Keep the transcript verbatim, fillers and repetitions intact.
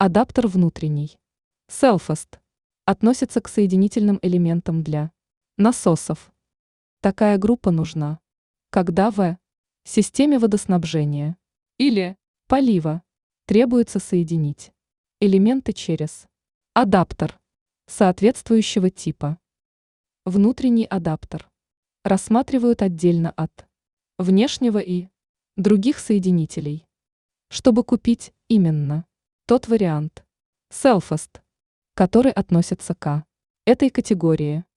Адаптер внутренний. Selfast. Относится к соединительным элементам для насосов. Такая группа нужна, когда в системе водоснабжения или полива требуется соединить элементы через адаптер соответствующего типа. Внутренний адаптер рассматривают отдельно от внешнего и других соединителей, чтобы купить именно тот вариант Selfast, который относится к этой категории.